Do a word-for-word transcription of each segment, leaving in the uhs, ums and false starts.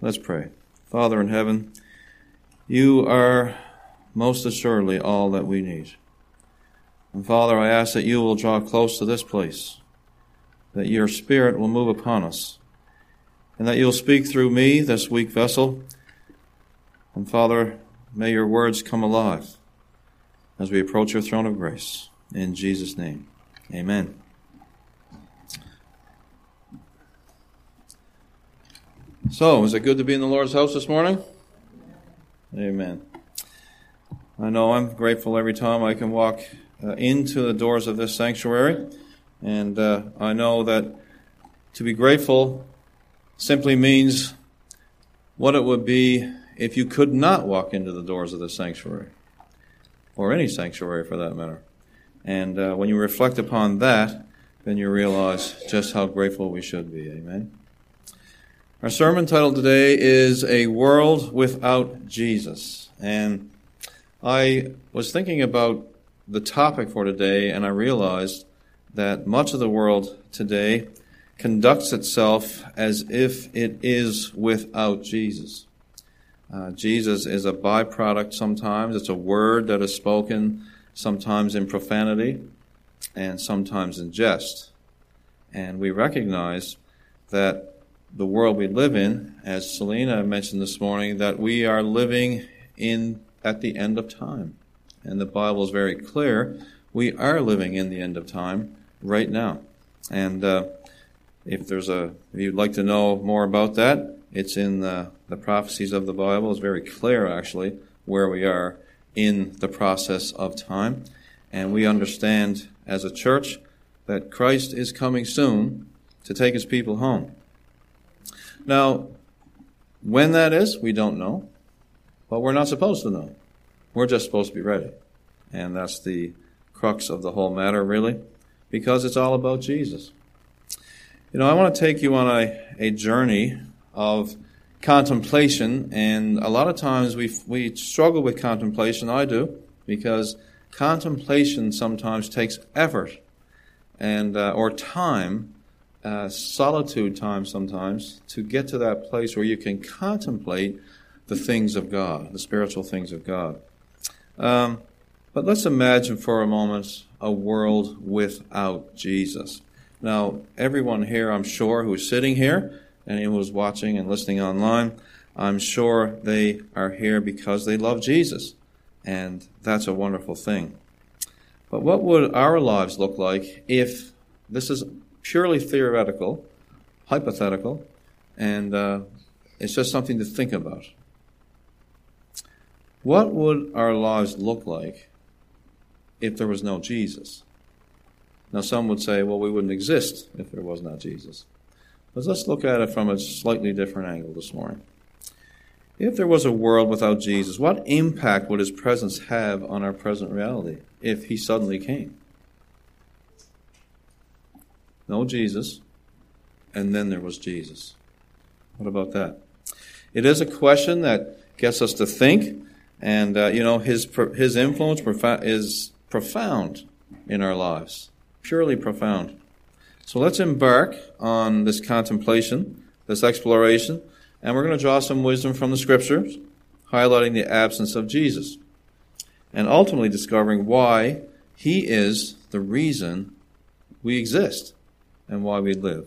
Let's pray. Father in heaven, you are most assuredly all that we need. And Father, I ask that you will draw close to this place, that your Spirit will move upon us, and that you'll speak through me, this weak vessel. And Father, may your words come alive as we approach your throne of grace. In Jesus' name, amen. So, is it good to be in the Lord's house this morning? Amen. I know I'm grateful every time I can walk uh, into the doors of this sanctuary. And uh, I know that to be grateful simply means what it would be if you could not walk into the doors of this sanctuary, or any sanctuary for that matter. And uh, when you reflect upon that, then you realize just how grateful we should be. Amen. Our sermon title today is A World Without Jesus. And I was thinking about the topic for today, and I realized that much of the world today conducts itself as if it is without Jesus. Uh, Jesus is a byproduct sometimes. It's a word that is spoken sometimes in profanity and sometimes in jest. And we recognize that the world we live in, as Selena mentioned this morning, that we are living in at the end of time. And the Bible is very clear. We are living in the end of time right now. And uh, if there's a, if you'd like to know more about that, it's in the, the prophecies of the Bible. It's very clear, actually, where we are in the process of time. And we understand as a church that Christ is coming soon to take his people home. Now, when that is, we don't know, but we're not supposed to know. We're just supposed to be ready. And that's the crux of the whole matter, really, because it's all about Jesus. You know, I want to take you on a, a journey of contemplation, and a lot of times we we struggle with contemplation. I do, because contemplation sometimes takes effort and uh, or time. Uh, solitude time sometimes to get to that place where you can contemplate the things of God, the spiritual things of God. Um, but let's imagine for a moment a world without Jesus. Now, everyone here, I'm sure, who's sitting here, and anyone who's watching and listening online, I'm sure they are here because they love Jesus. And that's a wonderful thing. But what would our lives look like if this is purely theoretical, hypothetical, and uh, it's just something to think about? What would our lives look like if there was no Jesus? Now, some would say, well, we wouldn't exist if there was not Jesus. But let's look at it from a slightly different angle this morning. If there was a world without Jesus, what impact would his presence have on our present reality if he suddenly came? No Jesus, and then there was Jesus. What about that? It is a question that gets us to think, and uh, you know, his his influence prof- is profound in our lives, purely profound. So let's embark on this contemplation, this exploration, and we're going to draw some wisdom from the Scriptures, highlighting the absence of Jesus, and ultimately discovering why he is the reason we exist and why we live.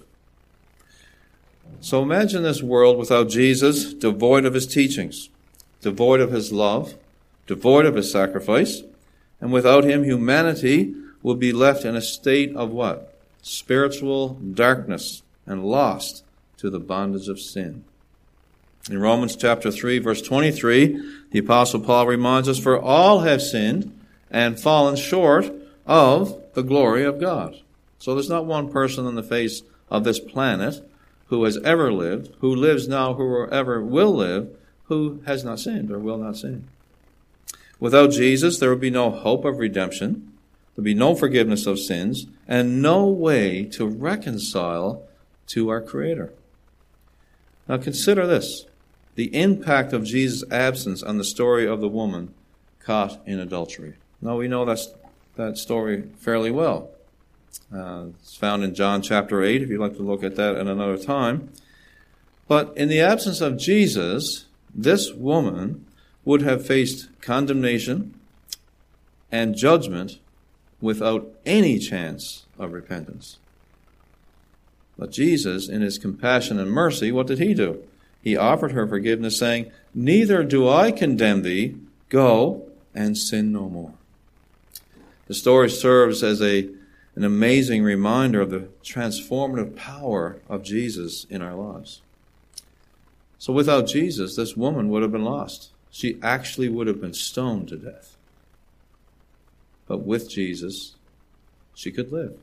So imagine this world without Jesus, devoid of his teachings, devoid of his love, devoid of his sacrifice, and without him, humanity will be left in a state of what? Spiritual darkness and lost to the bondage of sin. In Romans chapter three, verse twenty-three, the Apostle Paul reminds us, "For all have sinned and fallen short of the glory of God." So there's not one person on the face of this planet who has ever lived, who lives now, who ever will live, who has not sinned or will not sin. Without Jesus, there would be no hope of redemption, there would be no forgiveness of sins, and no way to reconcile to our Creator. Now consider this, the impact of Jesus' absence on the story of the woman caught in adultery. Now we know that's, that story fairly well. Uh, it's found in John chapter eight, if you'd like to look at that at another time. But in the absence of Jesus, this woman would have faced condemnation and judgment without any chance of repentance. But Jesus, in his compassion and mercy, what did he do? He offered her forgiveness, saying, "Neither do I condemn thee. Go and sin no more." The story serves as a, an amazing reminder of the transformative power of Jesus in our lives. So without Jesus, this woman would have been lost. She actually would have been stoned to death. But with Jesus, she could live.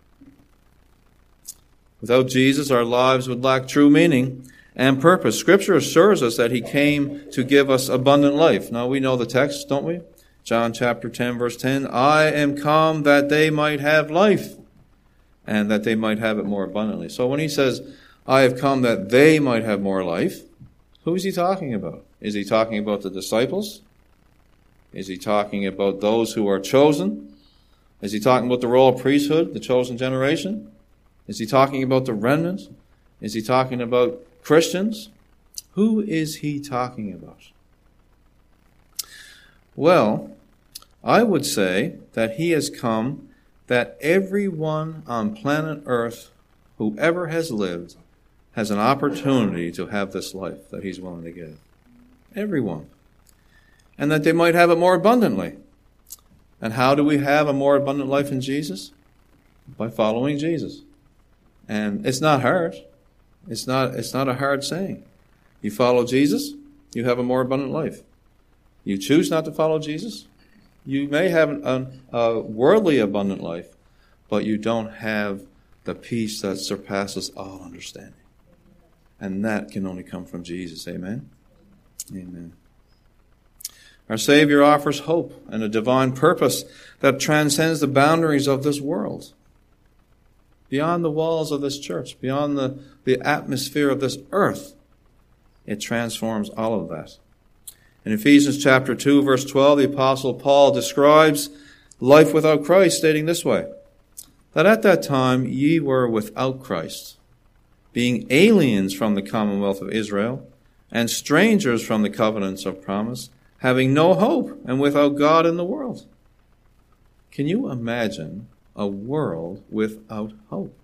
Without Jesus, our lives would lack true meaning and purpose. Scripture assures us that he came to give us abundant life. Now, we know the text, don't we? John chapter ten, verse ten, "I am come that they might have life, and that they might have it more abundantly." So when he says, "I have come that they might have more life," who is he talking about? Is he talking about the disciples? Is he talking about those who are chosen? Is he talking about the royal priesthood, the chosen generation? Is he talking about the remnant? Is he talking about Christians? Who is he talking about? Well, I would say that he has come that everyone on planet Earth who ever has lived has an opportunity to have this life that he's willing to give. Everyone. And that they might have it more abundantly. And how do we have a more abundant life in Jesus? By following Jesus. And it's not hard. It's not, it's not a hard saying. You follow Jesus, you have a more abundant life. You choose not to follow Jesus, you may have an, a worldly abundant life, but you don't have the peace that surpasses all understanding. And that can only come from Jesus. Amen? Amen. Our Savior offers hope and a divine purpose that transcends the boundaries of this world. Beyond the walls of this church, beyond the, the atmosphere of this earth, it transforms all of that. In Ephesians chapter two, verse twelve, the Apostle Paul describes life without Christ, stating this way, that at that time ye were without Christ, being aliens from the commonwealth of Israel, and strangers from the covenants of promise, having no hope, and without God in the world. Can you imagine a world without hope?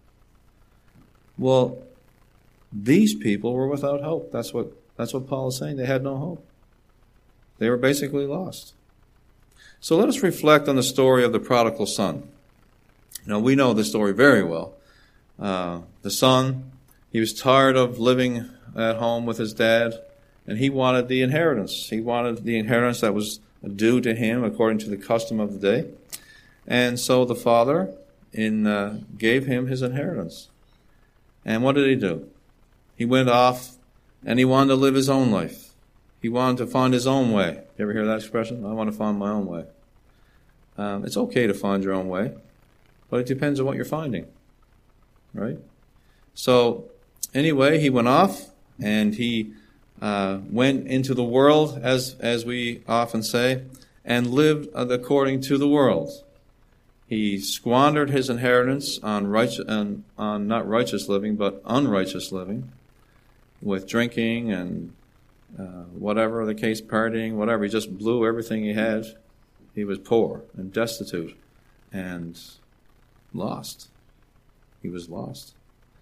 Well, these people were without hope. That's what, that's what Paul is saying. They had no hope. They were basically lost. So let us reflect on the story of the prodigal son. Now, we know the story very well. Uh, the son, he was tired of living at home with his dad, and he wanted the inheritance. He wanted the inheritance that was due to him according to the custom of the day. And so the father in, uh, gave him his inheritance. And what did he do? He went off and he wanted to live his own life. He wanted to find his own way. You ever hear that expression? I want to find my own way. Um, it's okay to find your own way, but it depends on what you're finding, right? So anyway, he went off and he uh, went into the world, as as we often say, and lived according to the world. He squandered his inheritance on righteous, on, on not righteous living, but unrighteous living, with drinking and uh, whatever the case, partying, whatever. He just blew everything he had. He was poor and destitute and lost. He was lost.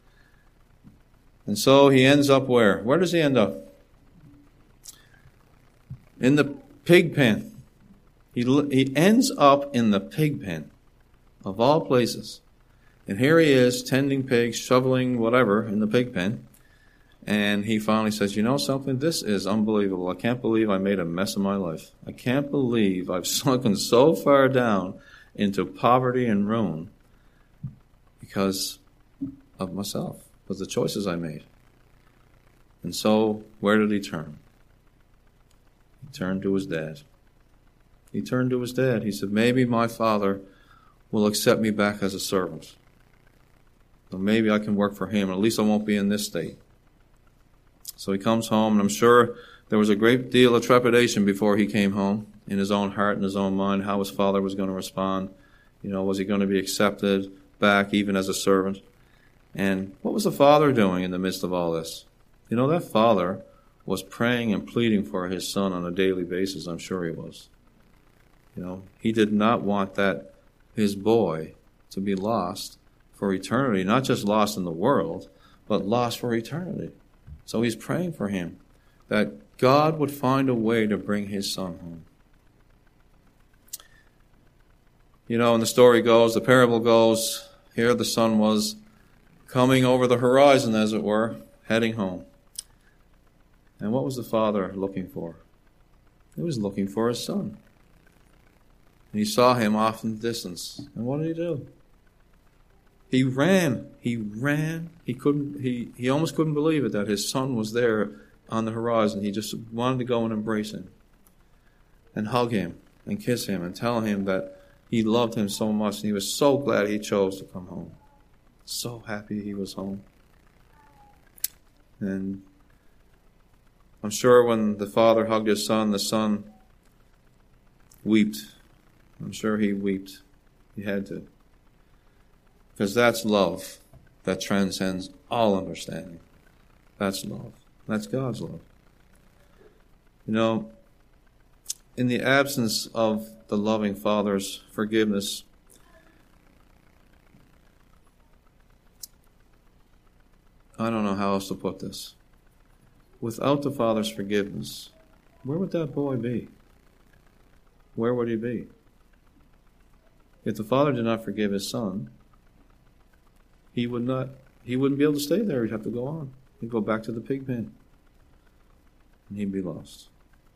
And so he ends up where? Where does he end up? In the pig pen. He, he ends up in the pig pen, of all places. And here he is, tending pigs, shoveling whatever in the pig pen. And he finally says, you know something? This is unbelievable. I can't believe I made a mess of my life. I can't believe I've sunken so far down into poverty and ruin because of myself, because of the choices I made. And so, where did he turn? He turned to his dad. He turned to his dad. He said, maybe my father will accept me back as a servant. Or maybe I can work for him, and at least I won't be in this state. So he comes home, and I'm sure there was a great deal of trepidation before he came home, in his own heart and his own mind, how his father was going to respond. You know, was he going to be accepted back even as a servant? And what was the father doing in the midst of all this? You know, that father was praying and pleading for his son on a daily basis. I'm sure he was. You know, he did not want that his boy to be lost for eternity, not just lost in the world, but lost for eternity. So he's praying for him that God would find a way to bring his son home. You know, and the story goes, the parable goes, here the son was coming over the horizon, as it were, heading home. And what was the father looking for? He was looking for his son. And he saw him off in the distance. And what did he do? He ran. He ran. He couldn't. He, he almost couldn't believe it that his son was there on the horizon. He just wanted to go and embrace him and hug him and kiss him and tell him that he loved him so much, and he was so glad he chose to come home. So happy he was home. And I'm sure when the father hugged his son, the son wept. I'm sure he wept. He had to. Because that's love that transcends all understanding. That's love. That's God's love. You know, in the absence of the loving Father's forgiveness, I don't know how else to put this. Without the Father's forgiveness, where would that boy be? Where would he be? If the Father did not forgive his son, he would not, he wouldn't be able to stay there. He'd have to go on. He'd go back to the pig pen. And he'd be lost.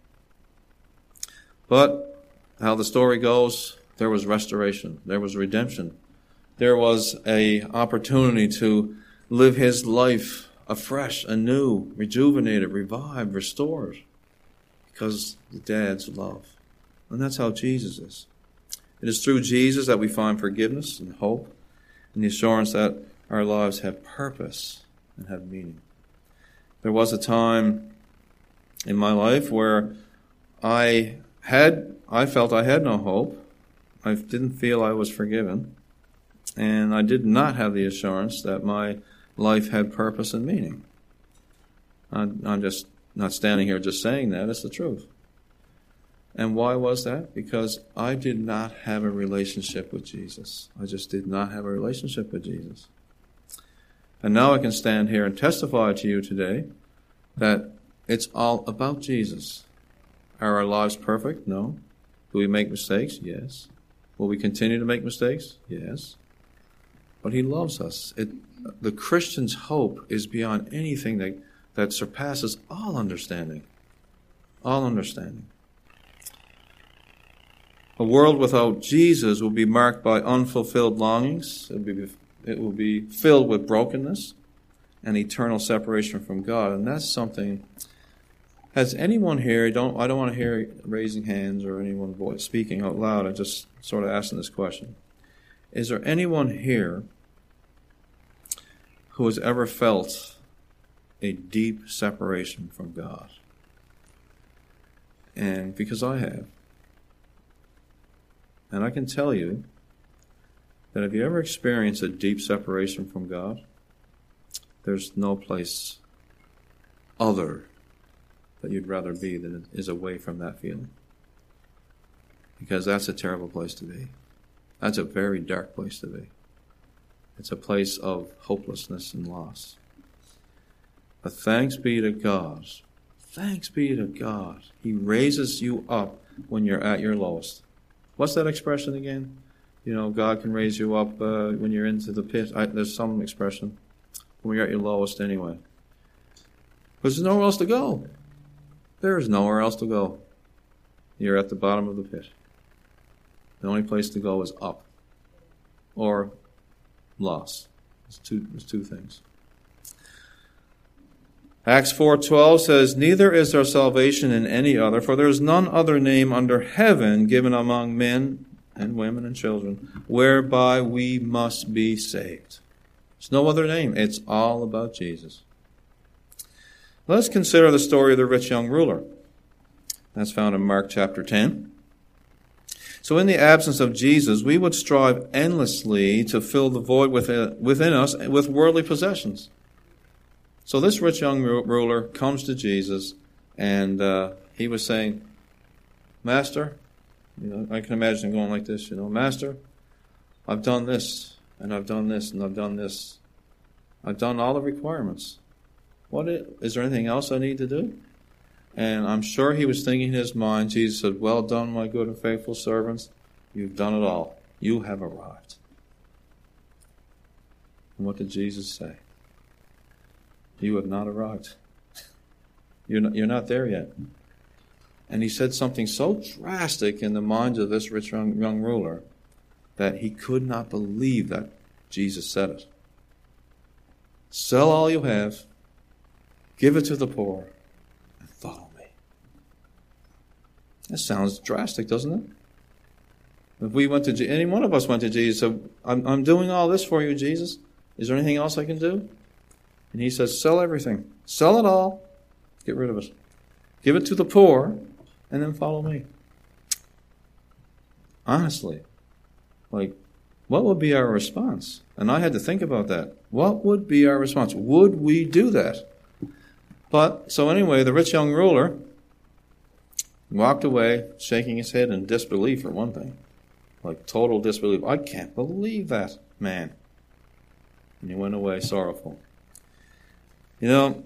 But how the story goes, there was restoration. There was redemption. There was a opportunity to live his life afresh, anew, rejuvenated, revived, restored. Because the dad's love. And that's how Jesus is. It is through Jesus that we find forgiveness and hope and the assurance that our lives have purpose and have meaning. There was a time in my life where I had, I felt I had no hope. I didn't feel I was forgiven. And I did not have the assurance that my life had purpose and meaning. I'm, I'm just not standing here just saying that. It's the truth. And why was that? Because I did not have a relationship with Jesus. I just did not have a relationship with Jesus. And now I can stand here and testify to you today that it's all about Jesus. Are our lives perfect? No. Do we make mistakes? Yes. Will we continue to make mistakes? Yes. But he loves us. It, the Christian's hope is beyond anything that, that surpasses all understanding. All understanding. A world without Jesus will be marked by unfulfilled longings. It will be, it will be filled with brokenness and eternal separation from God. And that's something. Has anyone here, don't I don't want to hear raising hands or anyone voice speaking out loud. I'm just sort of asking this question. Is there anyone here who has ever felt a deep separation from God? And because I have. And I can tell you that if you ever experience a deep separation from God, there's no place other that you'd rather be than is away from that feeling. Because that's a terrible place to be. That's a very dark place to be. It's a place of hopelessness and loss. But thanks be to God. Thanks be to God. He raises you up when you're at your lowest. What's that expression again? You know, God can raise you up uh, when you're into the pit. I, there's some expression. When you're at your lowest anyway. Because there's nowhere else to go. There is nowhere else to go. You're at the bottom of the pit. The only place to go is up. Or loss. There's two, there's two things. Acts four twelve says, "Neither is there salvation in any other, for there is none other name under heaven given among men and women and children, whereby we must be saved." There's no other name. It's all about Jesus. Let's consider the story of the rich young ruler. That's found in Mark chapter ten. So in the absence of Jesus, we would strive endlessly to fill the void within, within us with worldly possessions. So this rich young ruler comes to Jesus, and uh, he was saying, Master, you know, I can imagine him going like this, you know, Master, I've done this, and I've done this, and I've done this. I've done all the requirements. What is, is there anything else I need to do? And I'm sure he was thinking in his mind, Jesus said, well done, my good and faithful servants. You've done it all. You have arrived. And what did Jesus say? You have not arrived. You're not, you're not there yet. And he said something so drastic in the minds of this rich young, young ruler that he could not believe that Jesus said it. Sell all you have, give it to the poor, and follow me. That sounds drastic, doesn't it? If we went to, any one of us went to Jesus and said, I'm, I'm doing all this for you, Jesus. Is there anything else I can do? And he says, sell everything. Sell it all. Get rid of it. Give it to the poor, and then follow me. Honestly, like, what would be our response? And I had to think about that. What would be our response? Would we do that? But, so anyway, the rich young ruler walked away, shaking his head in disbelief, for one thing. Like total disbelief. I can't believe that, man. And he went away sorrowful. You know,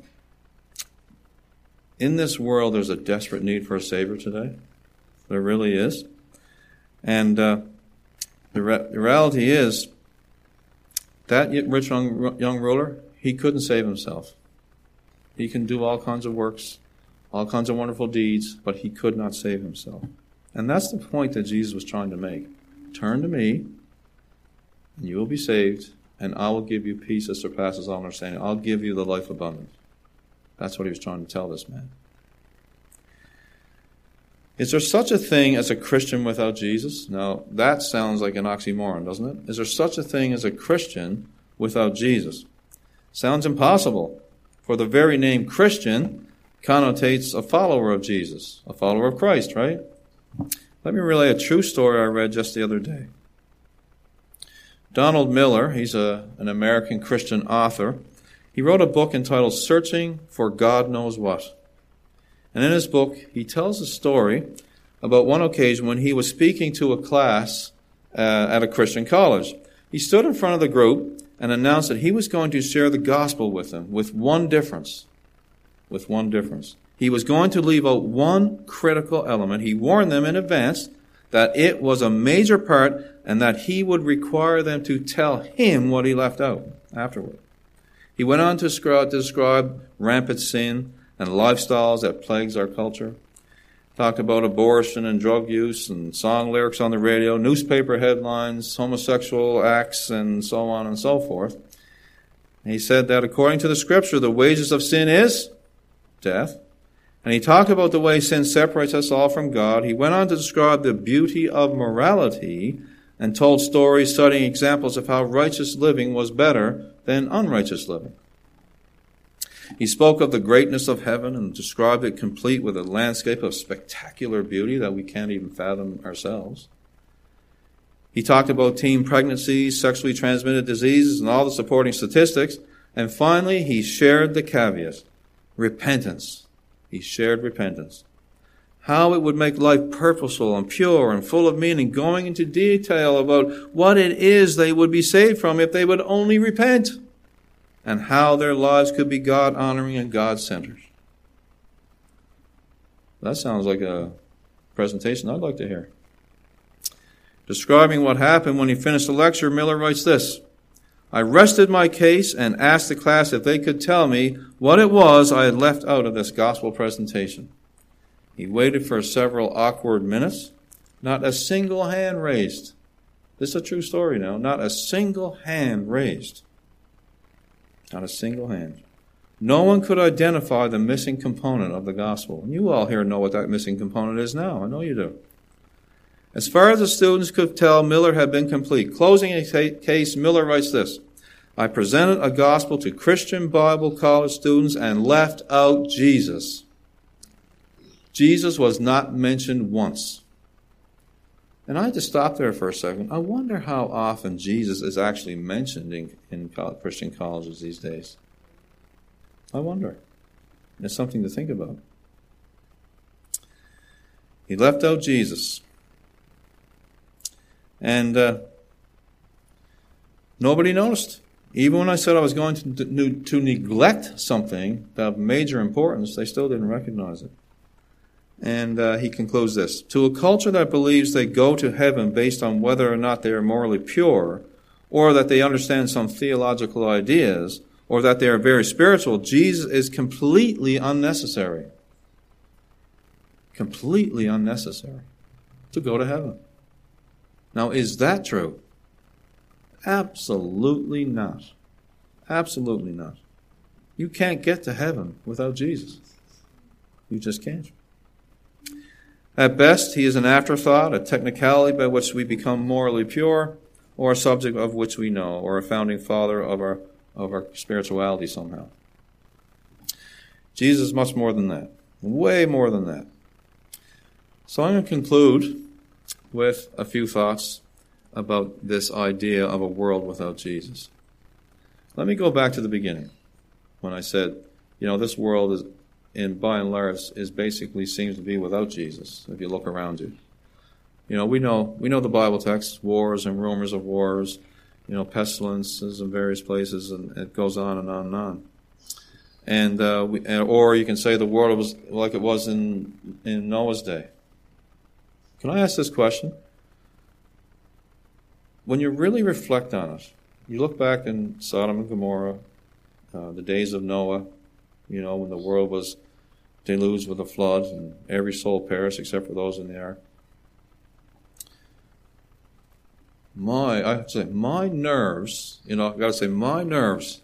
in this world, there's a desperate need for a Savior today. There really is. And uh, the, re- the reality is, that rich young, young ruler, he couldn't save himself. He can do all kinds of works, all kinds of wonderful deeds, but he could not save himself. And that's the point that Jesus was trying to make. Turn to me, and you will be saved, and I will give you peace that surpasses all understanding. I'll give you the life abundant. That's what he was trying to tell this man. Is there such a thing as a Christian without Jesus? Now, that sounds like an oxymoron, doesn't it? Is there such a thing as a Christian without Jesus? Sounds impossible, for the very name Christian connotates a follower of Jesus, a follower of Christ, right? Let me relay a true story I read just the other day. Donald Miller, he's a, an American Christian author. He wrote a book entitled Searching for God Knows What. And in his book, he tells a story about one occasion when he was speaking to a class uh, at a Christian college. He stood in front of the group and announced that he was going to share the gospel with them, with one difference. With one difference. He was going to leave out one critical element. He warned them in advance that it was a major part and that he would require them to tell him what he left out afterward. He went on to describe rampant sin and lifestyles that plagues our culture. Talked about abortion and drug use and song lyrics on the radio, newspaper headlines, homosexual acts, and so on and so forth. And he said that according to the Scripture, the wages of sin is death. And he talked about the way sin separates us all from God. He went on to describe the beauty of morality and told stories citing examples of how righteous living was better than unrighteous living. He spoke of the greatness of heaven and described it complete with a landscape of spectacular beauty that we can't even fathom ourselves. He talked about teen pregnancies, sexually transmitted diseases, and all the supporting statistics. And finally, he shared the caveat, repentance. He shared repentance. How it would make life purposeful and pure and full of meaning, going into detail about what it is they would be saved from if they would only repent, and how their lives could be God-honoring and God-centered. That sounds like a presentation I'd like to hear. Describing what happened when he finished the lecture, Miller writes this: I rested my case and asked the class if they could tell me what it was I had left out of this gospel presentation. He waited for several awkward minutes. Not a single hand raised. This is a true story now. Not a single hand raised. Not a single hand. No one could identify the missing component of the gospel. And you all here know what that missing component is now. I know you do. As far as the students could tell, Miller had been complete. Closing a case, Miller writes this: I presented a gospel to Christian Bible college students and left out Jesus. Jesus was not mentioned once. And I had to stop there for a second. I wonder how often Jesus is actually mentioned in, in Christian colleges these days. I wonder. It's something to think about. He left out Jesus. And uh, nobody noticed. Even when I said I was going to, to neglect something of major importance, they still didn't recognize it. And uh, he concludes this. To a culture that believes they go to heaven based on whether or not they are morally pure, or that they understand some theological ideas, or that they are very spiritual, Jesus is completely unnecessary. Completely unnecessary to go to heaven. Now, is that true? Absolutely not. Absolutely not. You can't get to heaven without Jesus. You just can't. At best, he is an afterthought, a technicality by which we become morally pure, or a subject of which we know, or a founding father of our of our spirituality somehow. Jesus is much more than that. Way more than that. So I'm going to conclude with a few thoughts about this idea of a world without Jesus. Let me go back to the beginning when I said, you know, this world is, in by and large, is basically seems to be without Jesus. If you look around you, you know, we know we know the Bible texts, wars and rumors of wars, you know, pestilences in various places, and it goes on and on and on. And uh, we, or you can say the world was like it was in in Noah's day. Can I ask this question? When you really reflect on it, you look back in Sodom and Gomorrah, uh, the days of Noah, you know, when the world was deluged with a flood and every soul perished except for those in the ark. My, I have to say, my nerves, you know, I've got to say, my nerves.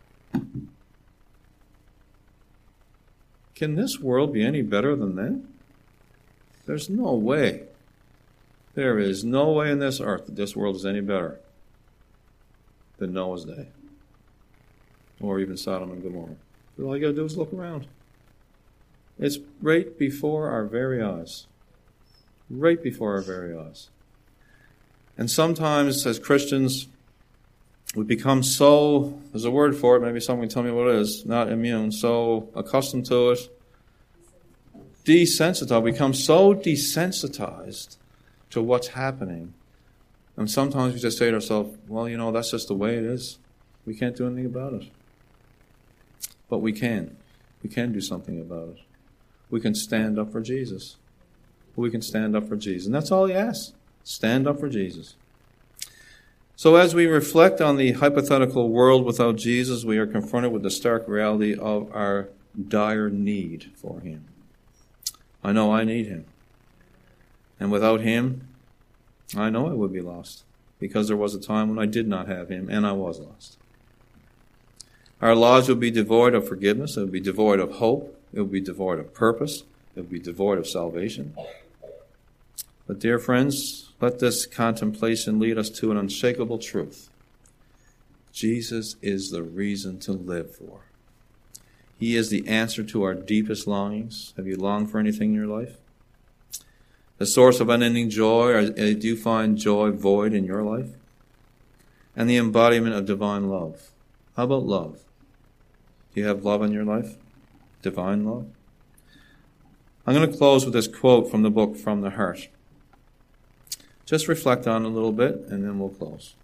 Can this world be any better than then? There's no way. There is no way in this earth that this world is any better than Noah's day. Or even Sodom and Gomorrah. But all you got to do is look around. It's right before our very eyes. Right before our very eyes. And sometimes as Christians, we become so, there's a word for it, maybe someone can tell me what it is, not immune, so accustomed to it, desensitized, we become so desensitized to what's happening. And sometimes we just say to ourselves, well, you know, that's just the way it is. We can't do anything about it. But we can. We can do something about it. We can stand up for Jesus. We can stand up for Jesus. And that's all he asks. Stand up for Jesus. So as we reflect on the hypothetical world without Jesus, we are confronted with the stark reality of our dire need for him. I know I need him. And without him, I know I would be lost, because there was a time when I did not have him, and I was lost. Our lives would be devoid of forgiveness. It would be devoid of hope. It would be devoid of purpose. It would be devoid of salvation. But dear friends, let this contemplation lead us to an unshakable truth. Jesus is the reason to live for. He is the answer to our deepest longings. Have you longed for anything in your life? The source of unending joy, or do you find joy void in your life? And the embodiment of divine love. How about love? Do you have love in your life? Divine love? I'm going to close with this quote from the book From the Heart. Just reflect on it a little bit, and then we'll close.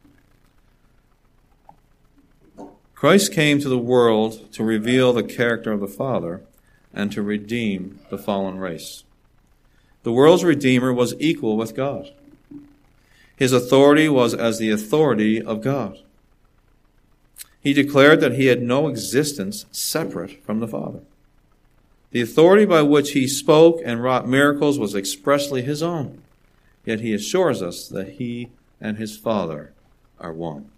Christ came to the world to reveal the character of the Father and to redeem the fallen race. The world's Redeemer was equal with God. His authority was as the authority of God. He declared that he had no existence separate from the Father. The authority by which he spoke and wrought miracles was expressly his own. Yet he assures us that he and his Father are one.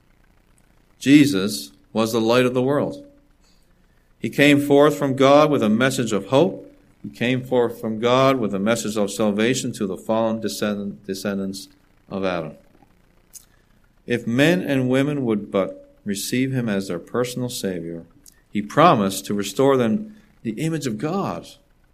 Jesus was the light of the world. He came forth from God with a message of hope. He came forth from God with a message of salvation to the fallen descendant, descendants of Adam. If men and women would but receive him as their personal Savior, he promised to restore them the image of God.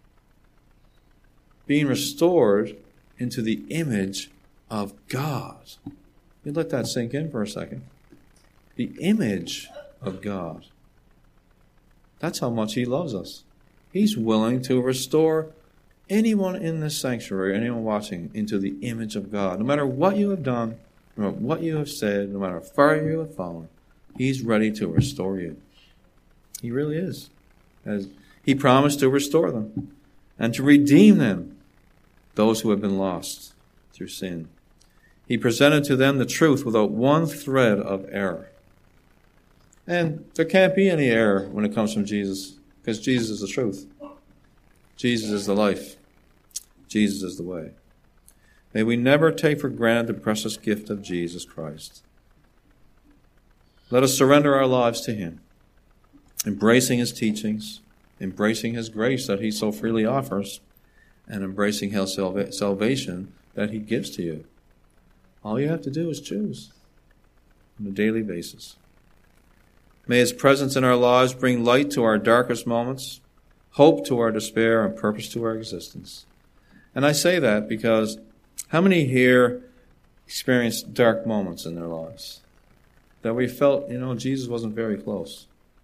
Being restored into the image of God. You let that sink in for a second. The image of God. That's how much he loves us. He's willing to restore anyone in this sanctuary, anyone watching, into the image of God. No matter what you have done, no matter what you have said, no matter how far you have fallen, he's ready to restore you. He really is. As he promised to restore them and to redeem them, those who have been lost through sin. He presented to them the truth without one thread of error. And there can't be any error when it comes from Jesus, because Jesus is the truth. Jesus is the life. Jesus is the way. May we never take for granted the precious gift of Jesus Christ. Let us surrender our lives to him, embracing his teachings, embracing his grace that he so freely offers, and embracing his salvation that he gives to you. All you have to do is choose on a daily basis. May his presence in our lives bring light to our darkest moments, hope to our despair, and purpose to our existence. And I say that because how many here experienced dark moments in their lives that we felt, you know, Jesus wasn't very close?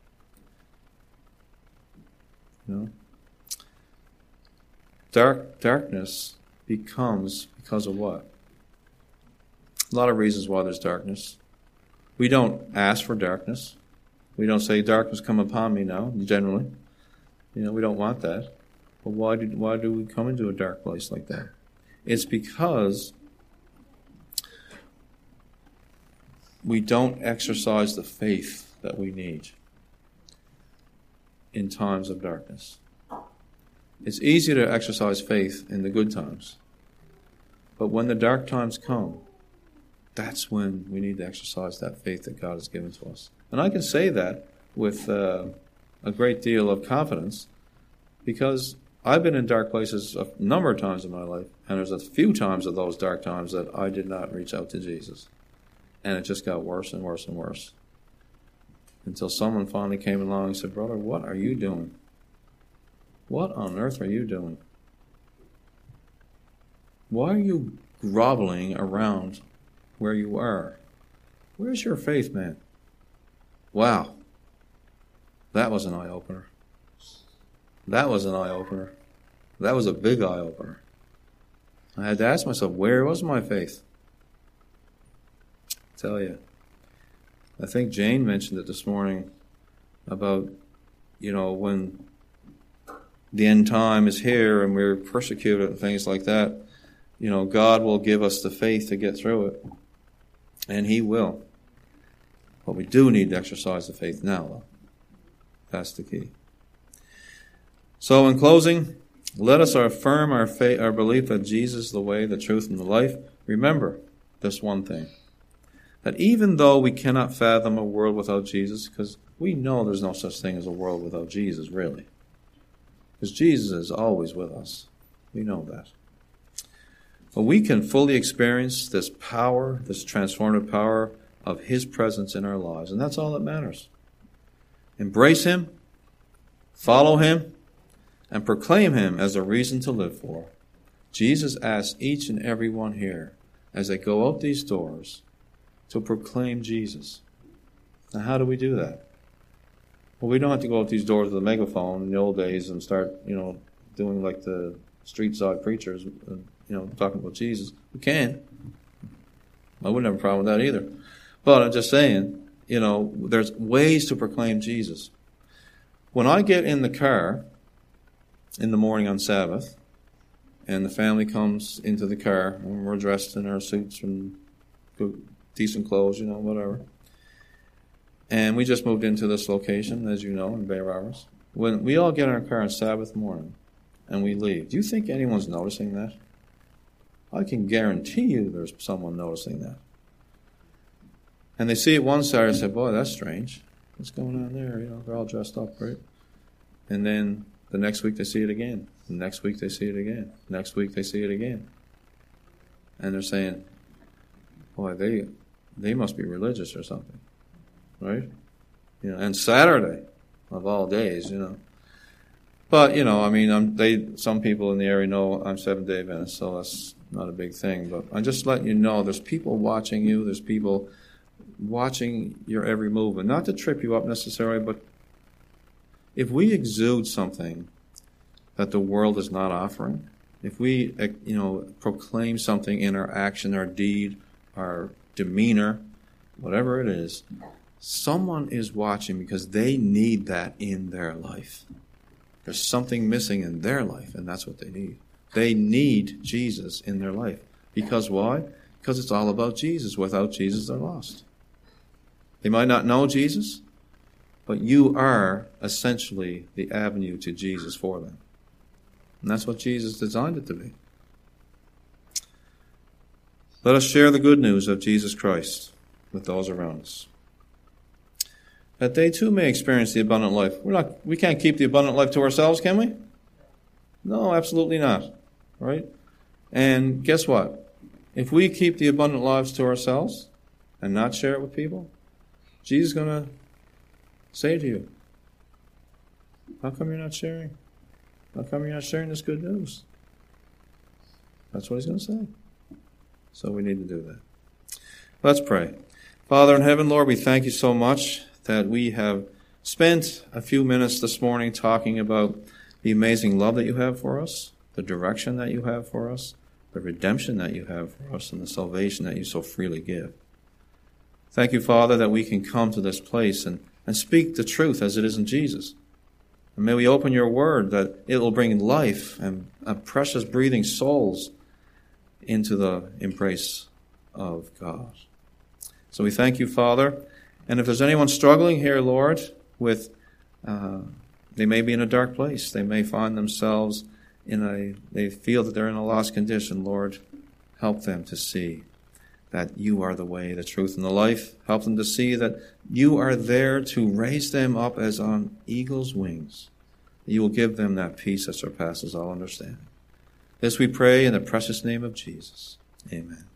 You know? Dark, darkness becomes because of what? A lot of reasons why there's darkness. We don't ask for darkness. We don't say, darkness come upon me now, generally. You know, we don't want that. But why do, why do we come into a dark place like that? It's because we don't exercise the faith that we need in times of darkness. It's easy to exercise faith in the good times. But when the dark times come, that's when we need to exercise that faith that God has given to us. And I can say that with uh, a great deal of confidence because I've been in dark places a number of times in my life, and there's a few times of those dark times that I did not reach out to Jesus. And it just got worse and worse and worse. Until someone finally came along and said, brother, what are you doing? What on earth are you doing? Why are you groveling around where you are? Where's your faith, man? Wow. That was an eye-opener. That was an eye-opener. That was a big eye-opener. I had to ask myself, where was my faith? I tell you. I think Jane mentioned it this morning about, you know, when the end time is here and we're persecuted and things like that, you know, God will give us the faith to get through it. And he will. But we do need to exercise the faith now, though. That's the key. So in closing, let us affirm our faith, our belief that Jesus is the way, the truth, and the life. Remember this one thing, that even though we cannot fathom a world without Jesus, because we know there's no such thing as a world without Jesus, really. Because Jesus is always with us. We know that. But we can fully experience this power, this transformative power of his presence in our lives. And that's all that matters. Embrace him, follow him, and proclaim him as a reason to live for. Jesus asks each and every one here, as they go out these doors, to proclaim Jesus. Now, how do we do that? Well, we don't have to go out these doors with a megaphone in the old days and start, you know, doing like the street side preachers, you know, talking about Jesus. We can. I wouldn't have a problem with that either. But I'm just saying, you know, there's ways to proclaim Jesus. When I get in the car in the morning on Sabbath, and the family comes into the car, and we're dressed in our suits and decent clothes, you know, whatever. And we just moved into this location, as you know, in Bay Roberts. When we all get in our car on Sabbath morning and we leave, do you think anyone's noticing that? I can guarantee you there's someone noticing that. And they see it one side and say, boy, that's strange. What's going on there? You know, they're all dressed up, right? And then the next week they see it again. The next week they see it again. Next week they see it again. And they're saying, boy, they they must be religious or something. Right? You know, and Saturday of all days, you know. But, you know, I mean, I'm, they some people in the area know I'm Seventh-day Adventist, so that's not a big thing. But I'm just letting you know there's people watching you. There's people watching your every movement. Not to trip you up necessarily, but if we exude something that the world is not offering, if we, you know, proclaim something in our action, our deed, our demeanor, whatever it is, someone is watching because they need that in their life. There's something missing in their life, and that's what they need. They need Jesus in their life. Because why? Because it's all about Jesus. Without Jesus, they're lost. They might not know Jesus, but you are essentially the avenue to Jesus for them. And that's what Jesus designed it to be. Let us share the good news of Jesus Christ with those around us, that they too may experience the abundant life. We're not, we can't keep the abundant life to ourselves, can we? No, absolutely not. Right? And guess what? If we keep the abundant lives to ourselves and not share it with people, Jesus is going to say to you, how come you're not sharing? How come you're not sharing this good news? That's what he's going to say. So we need to do that. Let's pray. Father in heaven, Lord, we thank you so much that we have spent a few minutes this morning talking about the amazing love that you have for us, the direction that you have for us, the redemption that you have for us, and the salvation that you so freely give. Thank you, Father, that we can come to this place and, and speak the truth as it is in Jesus. And may we open your word that it will bring life and a precious breathing souls into the embrace of God. So we thank you, Father. And if there's anyone struggling here, Lord, with, uh, they may be in a dark place. They may find themselves in a, they feel that they're in a lost condition. Lord, help them to see that you are the way, the truth, and the life. Help them to see that you are there to raise them up as on eagle's wings. You will give them that peace that surpasses all understanding. This we pray in the precious name of Jesus. Amen.